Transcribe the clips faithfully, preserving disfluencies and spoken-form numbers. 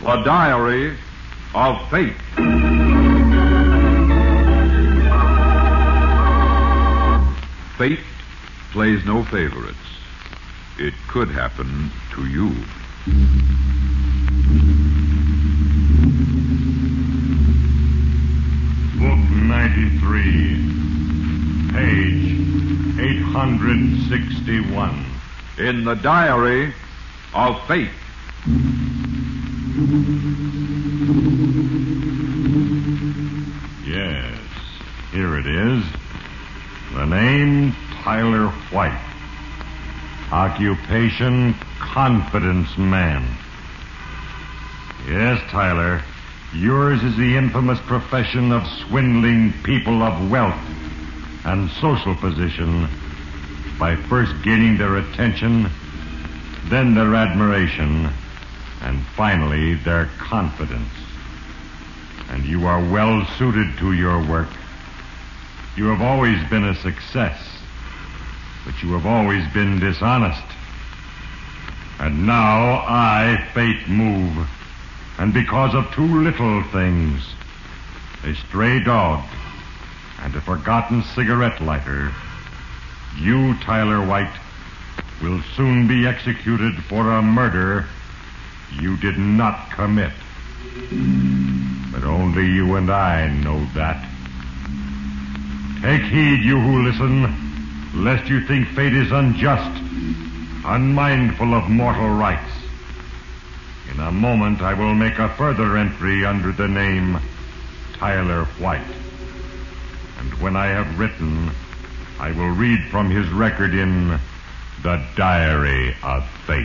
The Diary of Fate. Fate plays no favorites. It could happen to you. Book ninety-three, page eight hundred sixty-one. In the Diary of Fate. Yes, here it is. The name, Tyler White. Occupation, confidence man. Yes, Tyler, yours is the infamous profession of swindling people of wealth and social position by first gaining their attention, then their admiration, and finally their confidence. And you are well suited to your work. You have always been a success, but you have always been dishonest. And now I, Fate, move, and because of two little things, a stray dog and a forgotten cigarette lighter, you, Tyler White, will soon be executed for a murder you did not commit. But only you and I know that. Take heed, you who listen, lest you think fate is unjust, unmindful of mortal rights. In a moment I will make a further entry under the name Tyler White. And when I have written, I will read from his record in The Diary of Fate.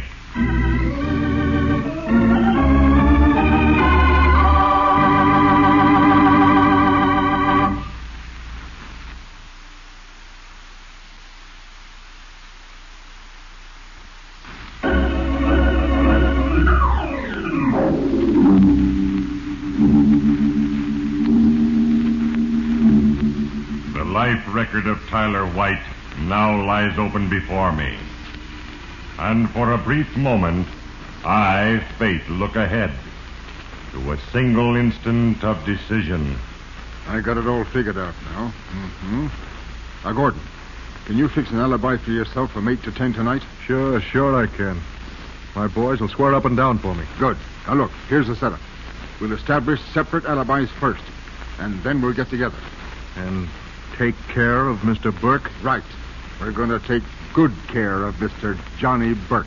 The life record of Tyler White now lies open before me. And for a brief moment, I, Fate, look ahead to a single instant of decision. I got it all figured out now. Mm-hmm. Now, Gordon, can you fix an alibi for yourself from eight to ten tonight? Sure, sure I can. My boys will swear up and down for me. Good. Now, look, here's the setup. We'll establish separate alibis first, and then we'll get together. And take care of Mister Burke? Right. We're going to take good care of Mister Johnny Burke.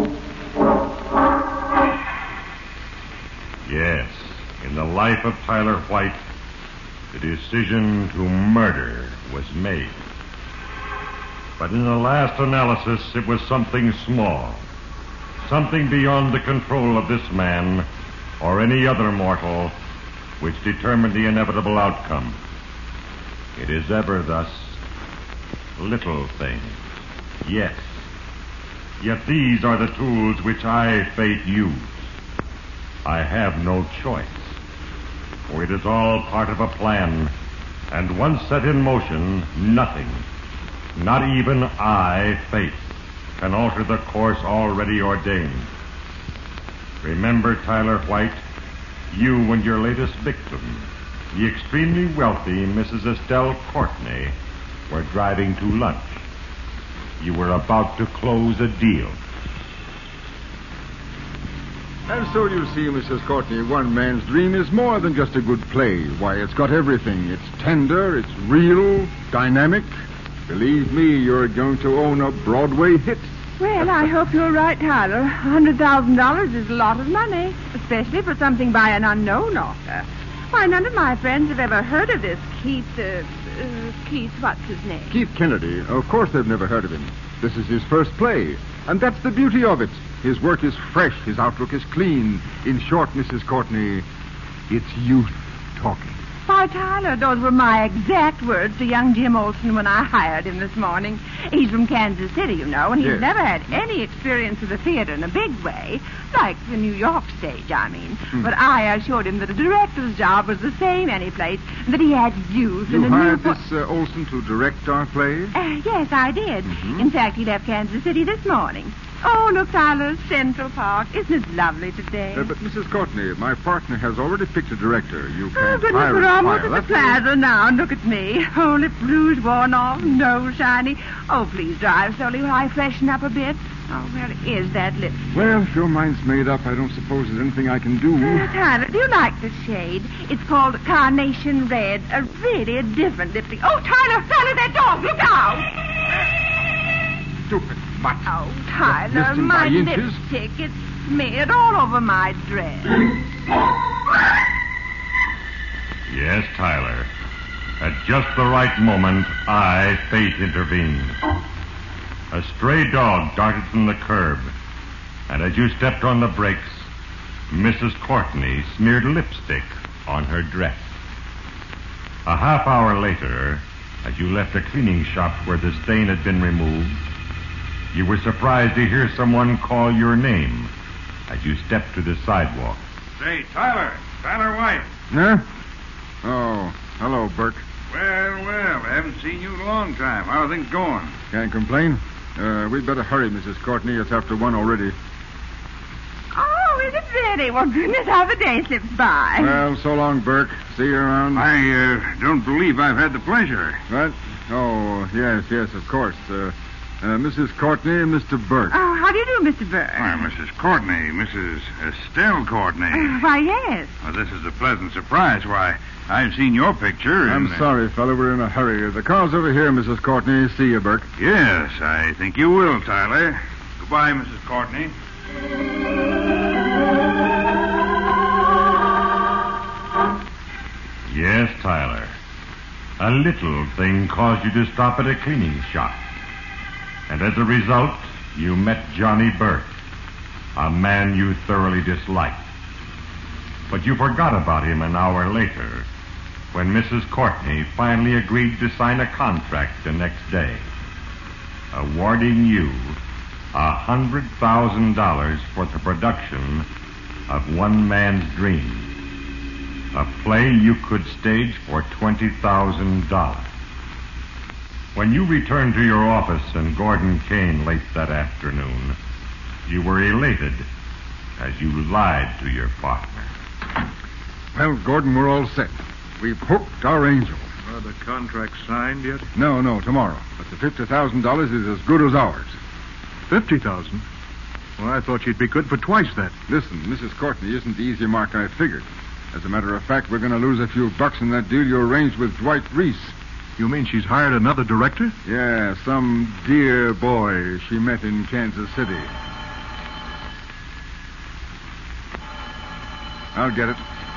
Yes, in the life of Tyler White, the decision to murder was made. But in the last analysis, it was something small, something beyond the control of this man or any other mortal, which determined the inevitable outcome. It is ever thus. Little things, yes. Yet these are the tools which I, Fate, use. I have no choice, for it is all part of a plan, and once set in motion, nothing, not even I, Fate, can alter the course already ordained. Remember, Tyler White, you and your latest victim, the extremely wealthy Missus Estelle Courtney, were driving to lunch. You were about to close a deal. And so you see, Missus Courtney, one man's dream is more than just a good play. Why, it's got everything. It's tender, it's real, dynamic. Believe me, you're going to own a Broadway hit. Well, I hope you're right, Tyler. one hundred thousand dollars is a lot of money, especially for something by an unknown author. Why, none of my friends have ever heard of this Keith, uh, uh, Keith, what's his name? Keith Kennedy. Of course they've never heard of him. This is his first play, and that's the beauty of it. His work is fresh, his outlook is clean. In short, Missus Courtney, it's youth talking. Why, Tyler, those were my exact words to young Jim Olson when I hired him this morning. He's from Kansas City, you know, and he's Yes. never had any experience of the theater in a big way, like the New York stage, I mean. Hmm. But I assured him that a director's job was the same any place, and that he had youth You and a hired new... this uh, Olson to direct our plays? Uh, yes, I did. Mhm. In fact, he left Kansas City this morning. Oh, look, Tyler, Central Park. Isn't it lovely today? Uh, but, Missus Courtney, my partner has already picked a director. You Oh, can't goodness, hire we're a almost fire. at the That's all. plaza now. And look at me. Oh, lip rouge worn off, nose shiny. Oh, please drive slowly while I freshen up a bit. Oh, where is that lipstick? Well, if your mind's made up, I don't suppose there's anything I can do. Uh, Tyler, do you like this shade? It's called Carnation Red. A really different lipstick. Oh, Tyler, Tyler, that dog, look out! Stupid mutt. Oh, Tyler, Missed him my by inches. lipstick, it's smeared all over my dress. Yes, Tyler. At just the right moment, I, Fate, intervened. A stray dog darted from the curb, and as you stepped on the brakes, Missus Courtney smeared lipstick on her dress. A half hour later, as you left a cleaning shop where the stain had been removed, you were surprised to hear someone call your name as you stepped to the sidewalk. Say, Tyler. Tyler White. Huh? Oh, hello, Burke. Well, well, I haven't seen you in a long time. How are things going? Can't complain. Uh, we'd better hurry, Missus Courtney. It's after one already. Oh, is it really? Well, goodness, how the day slips by. Well, so long, Burke. See you around. I uh, don't believe I've had the pleasure. What? Oh, yes, yes, of course. Uh, uh, Missus Courtney and Mister Burke. Oh, how do you do, Mister Burke? Why, Missus Courtney, Missus Estelle Courtney. Uh, why, yes. Well, this is a pleasant surprise. Why, I've seen your picture. I'm and, uh, sorry, fella. We're in a hurry. The car's over here, Missus Courtney. See you, Burke. Yes, I think you will, Tyler. Goodbye, Missus Courtney. Yes, Tyler. A little thing caused you to stop at a cleaning shop. And as a result, you met Johnny Burke, a man you thoroughly disliked. But you forgot about him an hour later, when Missus Courtney finally agreed to sign a contract the next day, awarding you a hundred thousand dollars for the production of One Man's Dream, a play you could stage for twenty thousand dollars. When you returned to your office in Gordon Kane late that afternoon, you were elated as you lied to your partner. Well, Gordon, we're all set. We've hooked our angel. Are the contracts signed yet? No, no, tomorrow. But the fifty thousand dollars is as good as ours. Fifty thousand? Well, I thought she'd be good for twice that. Listen, Missus Courtney isn't the easy mark I figured. As a matter of fact, we're going to lose a few bucks in that deal you arranged with Dwight Reese. You mean she's hired another director? Yeah, some dear boy she met in Kansas City. I'll get it.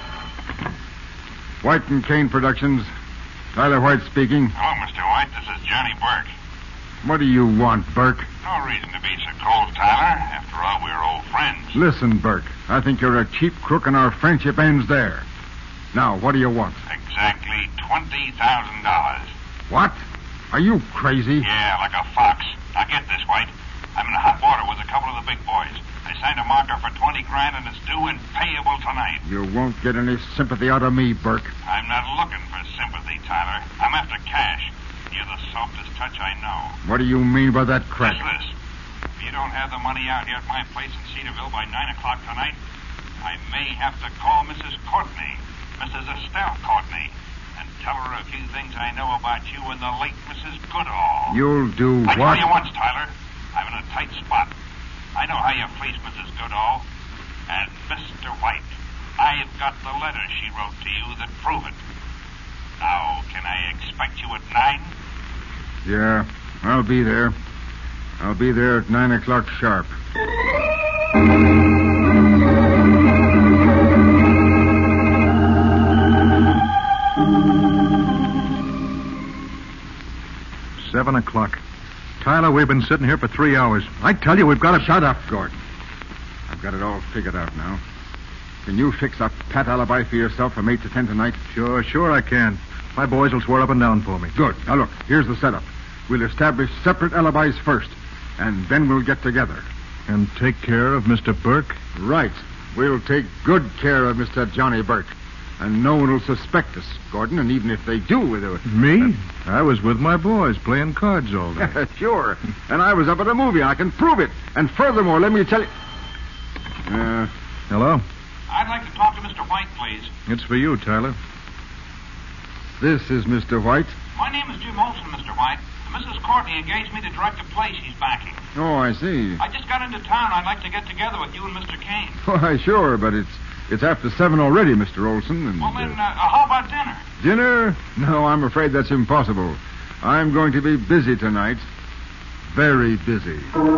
White and Kane Productions. Tyler White speaking. Hello, Mister White. This is Johnny Burke. What do you want, Burke? No reason to be so cold, Tyler. After all, we're old friends. Listen, Burke. I think you're a cheap crook and our friendship ends there. Now, what do you want? Exactly twenty thousand dollars. What? Are you crazy? Yeah, like a fox. Now get this, White. I'm in hot water with a couple of the big boys. I signed a marker for twenty grand, and it's due and payable tonight. You won't get any sympathy out of me, Burke. I'm not looking for sympathy, Tyler. I'm after cash. You're the softest touch I know. What do you mean by that crap? Listen this. If you don't have the money out here at my place in Cedarville by nine o'clock tonight, I may have to call Missus Courtney, Missus Estelle Courtney, and tell her a few things I know about you and the late Missus Goodall. You'll do I what? tell you once, Tyler, I'm in a tight spot. I know how you fleeced Missus Goodall. And Mister White, I've got the letter she wrote to you that prove it. Now, can I expect you at nine? Yeah, I'll be there. I'll be there at nine o'clock sharp. Seven o'clock. Tyler, we've been sitting here for three hours. I tell you, we've got to... Shut up, Gordon. I've got it all figured out now. Can you fix a pat alibi for yourself from eight to ten tonight? Sure, sure I can. My boys will swear up and down for me. Good. Now, look, here's the setup. We'll establish separate alibis first, and then we'll get together. And take care of Mister Burke? Right. We'll take good care of Mister Johnny Burke. And no one will suspect us, Gordon, and even if they do, they'll... Me? I was with my boys playing cards all day. Sure. And I was up at a movie. I can prove it. And furthermore, let me tell you... Uh, Hello? I'd like to talk to Mister White, please. It's for you, Tyler. this is Mister White. My name is Jim Olson, Mister White. Missus Courtney engaged me to direct a play she's backing. Oh, I see. I just got into town. I'd like to get together with you and Mister Kane. Why, sure, but it's it's after seven already, Mister Olson. And, Well, then, uh, uh, how about dinner? dinner? No, I'm afraid that's impossible. I'm going to be busy tonight. Very busy.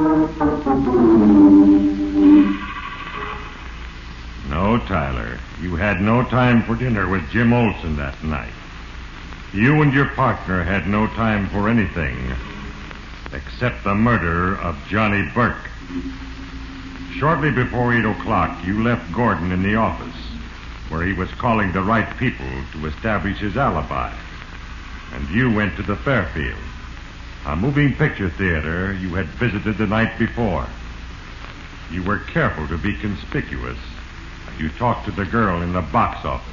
No, Tyler. You had no time for dinner with Jim Olson that night. You and your partner had no time for anything except the murder of Johnny Burke. Shortly before eight o'clock, you left Gordon in the office, where he was calling the right people to establish his alibi. And you went to the Fairfield, a moving picture theater you had visited the night before. You were careful to be conspicuous as you talked to the girl in the box office.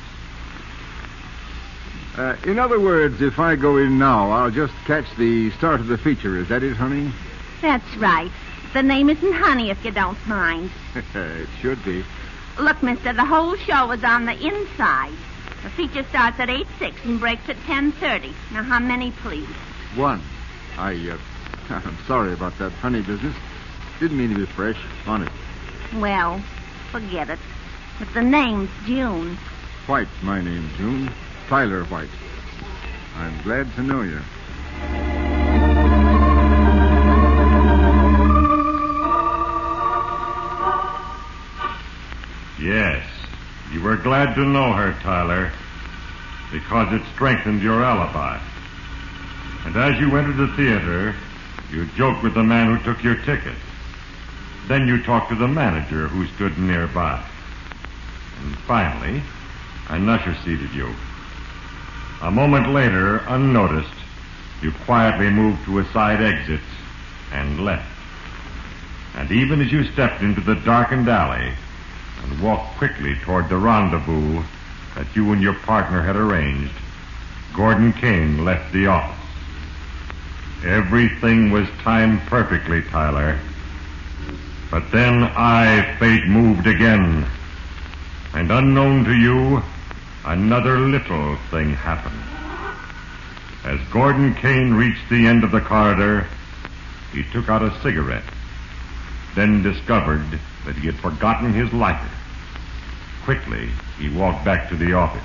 Uh, in other words, if I go in now, I'll just catch the start of the feature. Is that it, honey? That's right. The name isn't Honey, if you don't mind. It should be. Look, mister, the whole show is on the inside. The feature starts at eight six and breaks at ten thirty. Now, how many, please? One. I, uh, I'm sorry about that honey business. Didn't mean to be fresh. Honest. Well, forget it. But the name's June. White, my name, June. Tyler White. I'm glad to know you. Yes, you were glad to know her, Tyler, because it strengthened your alibi. And as you entered the theater, you joked with the man who took your ticket. Then you talked to the manager who stood nearby. And finally, an usher seated you. A moment later, unnoticed, you quietly moved to a side exit and left. And even as you stepped into the darkened alley and walked quickly toward the rendezvous that you and your partner had arranged, Gordon Kane left the office. Everything was timed perfectly, Tyler. But then I, fate, moved again. And unknown to you, another little thing happened. As Gordon Kane reached the end of the corridor, he took out a cigarette, then discovered that he had forgotten his lighter. Quickly, he walked back to the office.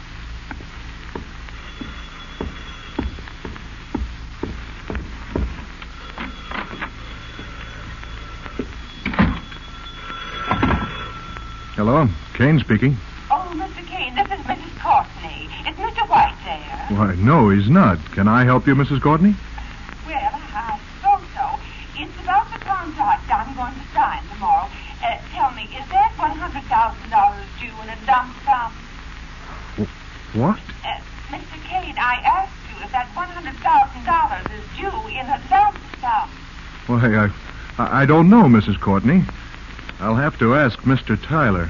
Hello, Kane speaking. Oh, Mister Kane, this is Missus Courtney. Is Mister White there? Why, no, he's not. Can I help you, Missus Courtney? Well, I suppose so. It's about the contract I'm going to sign tomorrow. Uh, tell me, is that one hundred thousand dollars due in a lump sum? What? Uh, Mister Kane, I asked you if that one hundred thousand dollars is due in a lump sum. Why, I, I don't know, Missus Courtney. I'll have to ask Mister Tyler.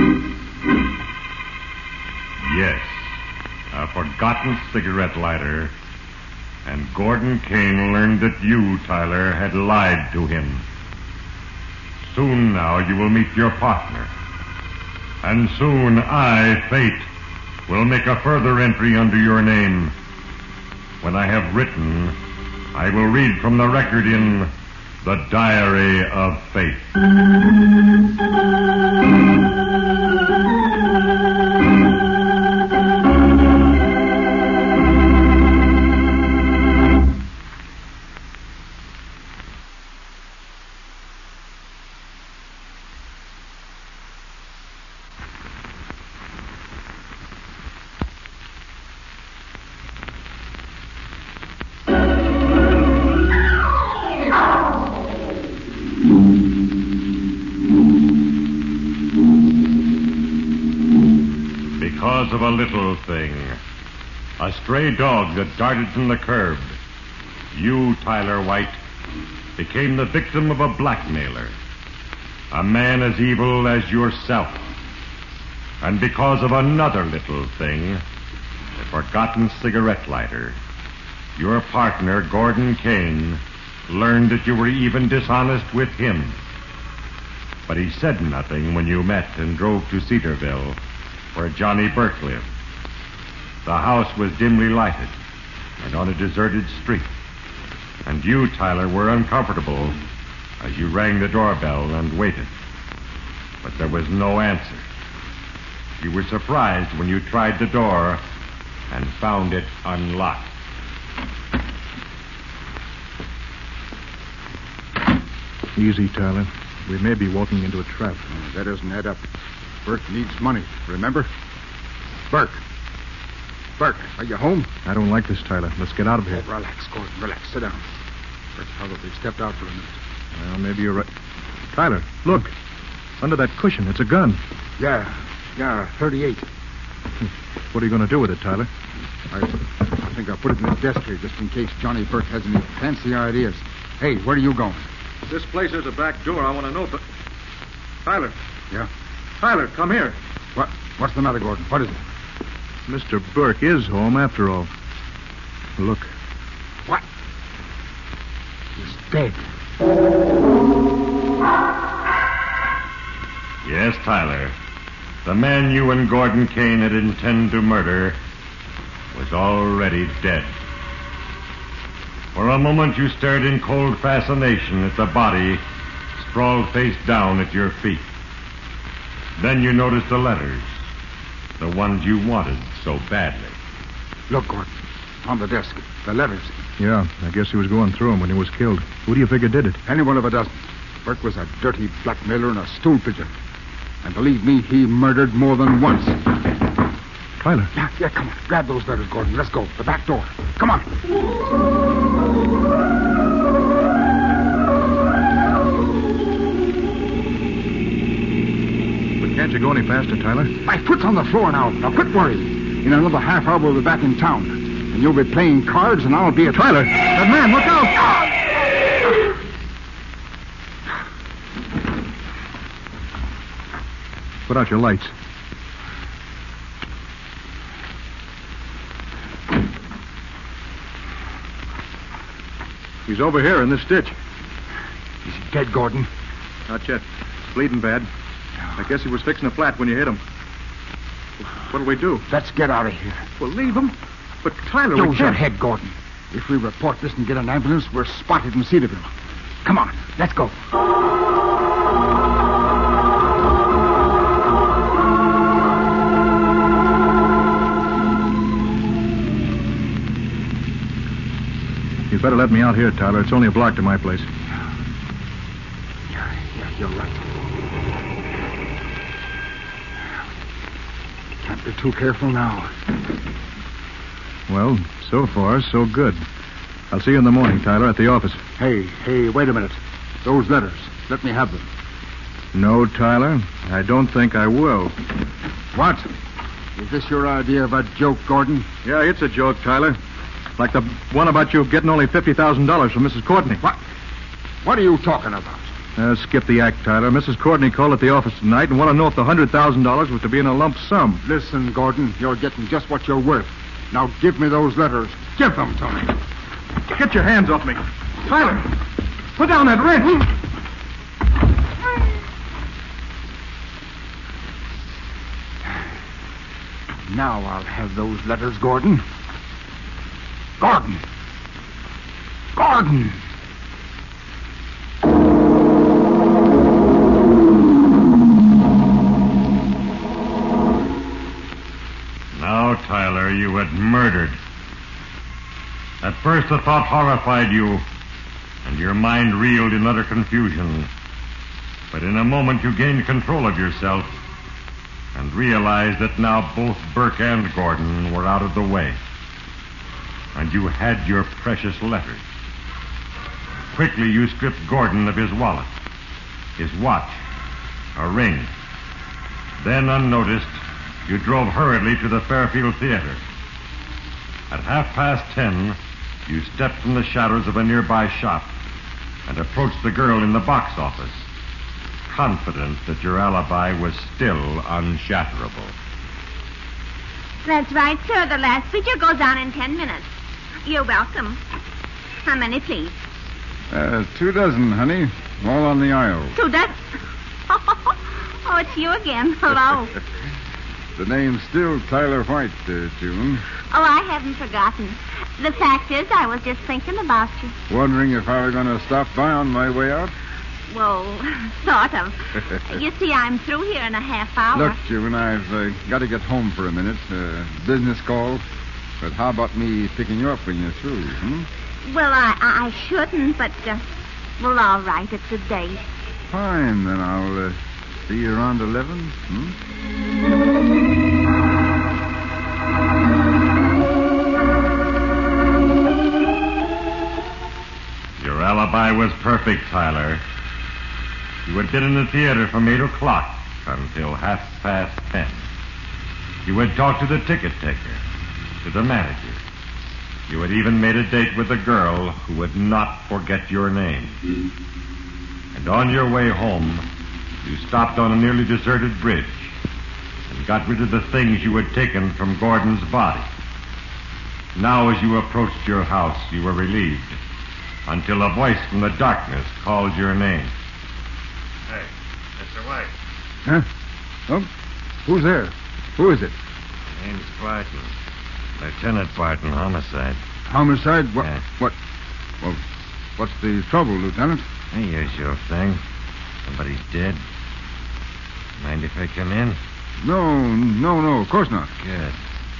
Yes, a forgotten cigarette lighter, and Gordon Kane learned that you, Tyler, had lied to him. Soon now you will meet your partner, and soon I, Fate, will make a further entry under your name. When I have written, I will read from the record in The Diary of Fate. Because of a little thing, a stray dog that darted from the curb, you, Tyler White, became the victim of a blackmailer, a man as evil as yourself. And because of another little thing, a forgotten cigarette lighter, your partner, Gordon Kane, learned that you were even dishonest with him. But he said nothing when you met and drove to Cedarville, where Johnny Burke lived. The house was dimly lighted and on a deserted street. And you, Tyler, were uncomfortable as you rang the doorbell and waited. But there was no answer. You were surprised when you tried the door and found it unlocked. Easy, Tyler. We may be walking into a trap. Oh, that doesn't add up. Burke needs money, remember? Burke. Burke, are you home? I don't like this, Tyler. Let's get out of here. Oh, relax, Gordon. Relax. Sit down. Burke probably stepped out for a minute. Well, maybe you're right. Tyler, look. Under that cushion, it's a gun. Yeah. Yeah, thirty-eight. What are you going to do with it, Tyler? I, I think I'll put it in the desk here just in case Johnny Burke has any fancy ideas. Hey, where are you going? This place has a back door. I want to know, but... Tyler. Yeah? Tyler, come here. What? What's the matter, Gordon? What is it? Mister Burke is home after all. Look. What? He's dead. Yes, Tyler. The man you and Gordon Kane had intended to murder was already dead. For a moment you stared in cold fascination at the body sprawled face down at your feet. Then you noticed the letters, the ones you wanted so badly. Look, Gordon, on the desk, the letters. Yeah, I guess he was going through them when he was killed. Who do you figure did it? Any one of a dozen. Burke was a dirty blackmailer and a stool pigeon. And believe me, he murdered more than once. Tyler. Yeah, yeah, come on. Grab those letters, Gordon. Let's go. The back door. Come on. But can't you go any faster, Tyler? My foot's on the floor now. Now, quit worrying. In another half hour, we'll be back in town. And you'll be playing cards, and I'll be at... Tyler! That man, look out! Put out your lights. He's over here in this ditch. Is he dead, Gordon? Not yet. Bleeding bad. I guess he was fixing a flat when you hit him. What'll we do? Let's get out of here. Well, leave him. But Tyler, we Use can't... your head, Gordon. If we report this and get an ambulance, we're spotted in Cedarville. Come on, let's go. You'd better let me out here, Tyler. It's only a block to my place. Yeah, yeah, you're right. Can't be too careful now. Well, so far, so good. I'll see you in the morning, Tyler, at the office. Hey, hey, wait a minute. Those letters. Let me have them. No, Tyler. I don't think I will. What? Is this your idea of a joke, Gordon? Yeah, it's a joke, Tyler. Like the one about you getting only fifty thousand dollars from Missus Courtney. What? What are you talking about? Uh, skip the act, Tyler. Missus Courtney called at the office tonight and wanted to know if the one hundred thousand dollars was to be in a lump sum. Listen, Gordon, you're getting just what you're worth. Now give me those letters. Give them to me. Get your hands off me. Tyler, put down that wrench. Now I'll have those letters, Gordon. Gordon! Gordon! Now, Tyler, you had murdered. At first the thought horrified you, and your mind reeled in utter confusion. But in a moment you gained control of yourself and realized that now both Burke and Gordon were out of the way. And you had your precious letters. Quickly you stripped Gordon of his wallet, his watch, a ring. Then, unnoticed, you drove hurriedly to the Fairfield Theater. At half past ten, you stepped from the shadows of a nearby shop and approached the girl in the box office, confident that your alibi was still unshatterable. That's right, sir. The last feature goes on in ten minutes. You're welcome. How many, please? Uh, two dozen, honey. All on the aisle. Two dozen? Oh, it's you again. Hello. The name's still Tyler White, uh, June. Oh, I haven't forgotten. The fact is, I was just thinking about you. Wondering if I were going to stop by on my way out? Well, sort of. You see, I'm through here in a half hour. Look, June, I've uh, got to get home for a minute. Uh, business call. But how about me picking you up when you're through, hmm? Well, I, I shouldn't, but, uh, well, all right, it's a date. Fine, then I'll uh, see you around eleven, hmm? Your alibi was perfect, Tyler. You had been in the theater from eight o'clock until half past ten. You had talked to the ticket taker, to the manager. You had even made a date with a girl who would not forget your name. And on your way home, you stopped on a nearly deserted bridge and got rid of the things you had taken from Gordon's body. Now, as you approached your house, you were relieved until a voice from the darkness called your name. Hey, Mister White. Huh? Oh, who's there? Who is it? Name's Barton. Lieutenant Barton, homicide. Homicide? What? Yeah. What? Well, what's the trouble, Lieutenant? The usual thing. Somebody's dead. Mind if I come in? No, no, no, of course not. Good.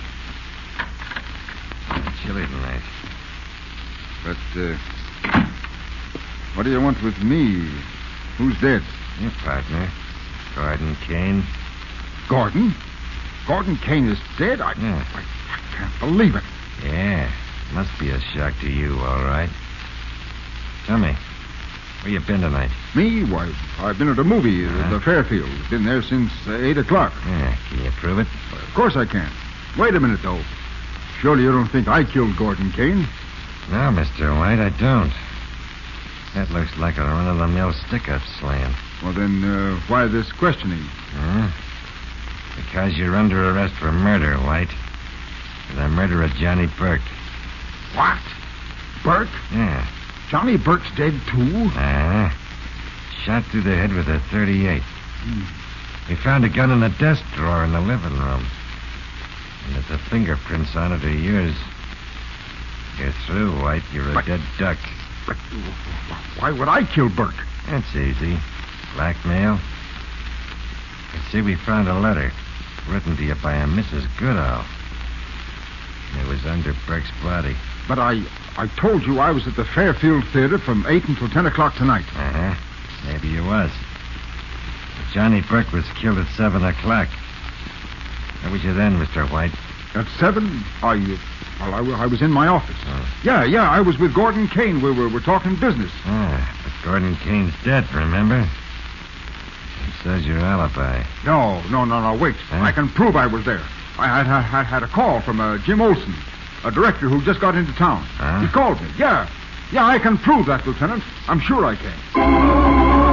It's chilly tonight. But, uh, what do you want with me? Who's dead? Your partner, Gordon Kane. Gordon? Gordon Kane is dead? I, Yeah. I, I can't believe it. Yeah, must be a shock to you, all right. Tell me, where you been tonight? Me? Why, I've been at a movie Uh-huh. at the Fairfield. Been there since uh, eight o'clock. Yeah, can you prove it? Of course I can. Wait a minute, though. Surely you don't think I killed Gordon Kane? No, Mister White, I don't. That looks like a run-of-the-mill stick-up slaying. Well, then, uh, why this questioning? Huh? Because you're under arrest for murder, White. For the murder of Johnny Burke. What? Burke? Yeah. Johnny Burke's dead, too? Uh-huh. Shot through the head with a thirty-eight. Hmm. We found a gun in the desk drawer in the living room. And if the fingerprints on it are yours, you're through, White. You're a But- dead duck. But why would I kill Burke? That's easy. Blackmail. You see, we found a letter written to you by a Missus Goodall. And it was under Burke's body. But I, I told you I was at the Fairfield Theater from eight until ten o'clock tonight. Uh-huh. Maybe you was. But Johnny Burke was killed at seven o'clock. Where was you then, Mister White? At seven, I, uh, well, I, wa- I was in my office. Oh. Yeah, yeah, I was with Gordon Kane. We were, we're talking business. Ah, but Gordon Kane's dead, remember? And so's your alibi. No, no, no, no, wait. Huh? I can prove I was there. I had, I, I had a call from uh, Jim Olson, a director who just got into town. Huh? He called me. Yeah, yeah, I can prove that, Lieutenant. I'm sure I can.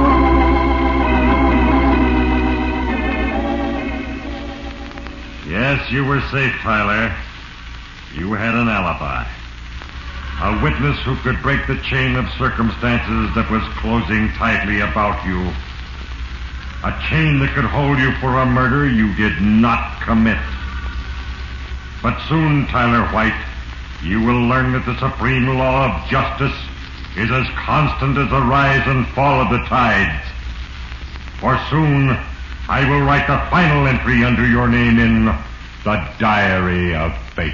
Yes, you were safe, Tyler. You had an alibi. A witness who could break the chain of circumstances that was closing tightly about you. A chain that could hold you for a murder you did not commit. But soon, Tyler White, you will learn that the supreme law of justice is as constant as the rise and fall of the tides. For soon, I will write the final entry under your name in the Diary of Fate.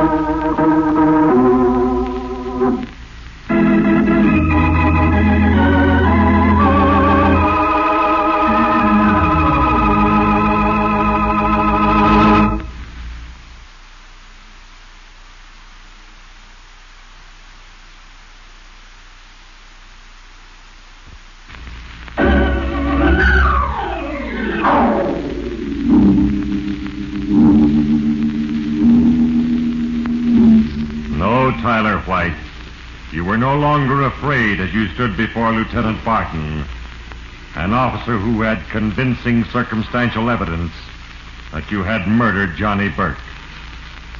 Tyler White, you were no longer afraid as you stood before Lieutenant Barton, an officer who had convincing circumstantial evidence that you had murdered Johnny Burke.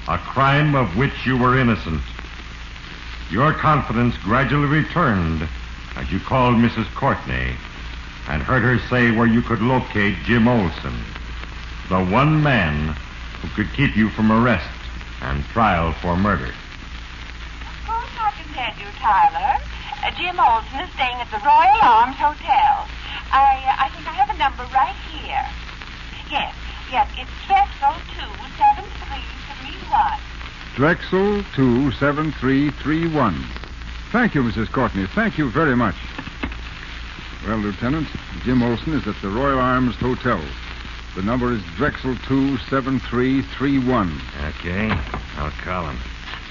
a crime of which you were innocent. Your confidence gradually returned as you called Missus Courtney and heard her say where you could locate Jim Olson, the one man who could keep you from arrest and trial for murder. Of course I can tell you, Tyler. Uh, Jim Olson is staying at the Royal Arms Hotel. I uh, I think I have a number right here. Yes, yes, it's Drexel two seven three three one. Drexel two seven three three one. Thank you, Missus Courtney. Thank you very much. Well, Lieutenant, Jim Olson is at the Royal Arms Hotel. The number is Drexel two seven three three one. Okay, I'll call him.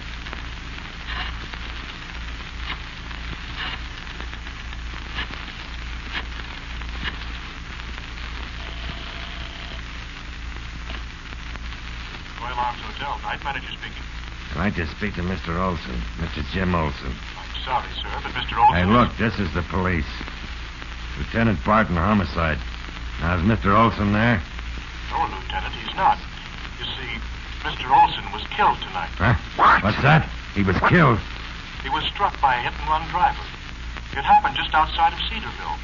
Royal Arms Hotel, night manager speaking. I'd like to speak to Mister Olson, Mister Jim Olson. I'm sorry, sir, but Mister Olson... Hey, look, this is the police. Lieutenant Barton, homicide. Now, is Mister Olson there? No, Lieutenant, he's not. You see, Mister Olson was killed tonight. Huh? What? What's that? He was killed. He was struck by a hit-and-run driver. It happened just outside of Cedarville.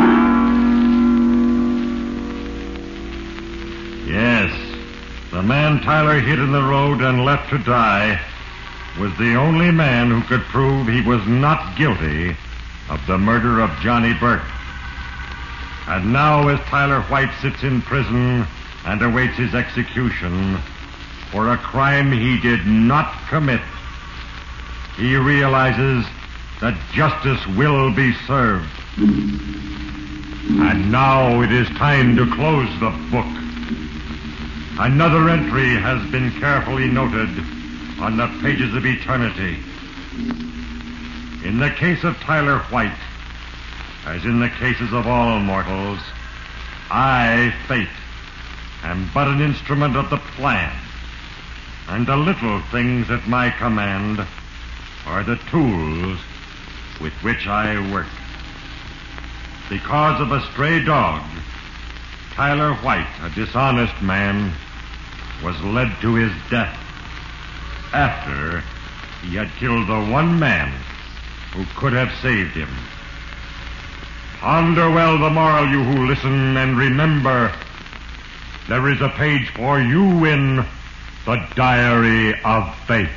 Yes. The man Tyler hit in the road and left to die was the only man who could prove he was not guilty of the murder of Johnny Burke. And now, as Tyler White sits in prison and awaits his execution for a crime he did not commit, he realizes that justice will be served. And now it is time to close the book. Another entry has been carefully noted on the pages of eternity. In the case of Tyler White, as in the cases of all mortals, I, Fate, am but an instrument of the plan, and the little things at my command are the tools with which I work. Because of a stray dog, Tyler White, a dishonest man, was led to his death after he had killed the one man who could have saved him. Ponder well the moral, you who listen, and remember, there is a page for you in the Diary of Fate.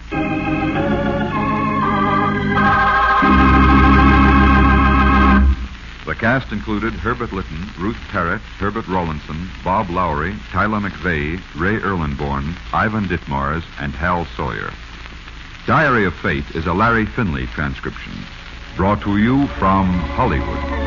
The cast included Herbert Litton, Ruth Parrott, Herbert Rawlinson, Bob Lowry, Tyler McVeigh, Ray Erlenborn, Ivan Ditmars, and Hal Sawyer. Diary of Fate is a Larry Finley transcription, brought to you from Hollywood.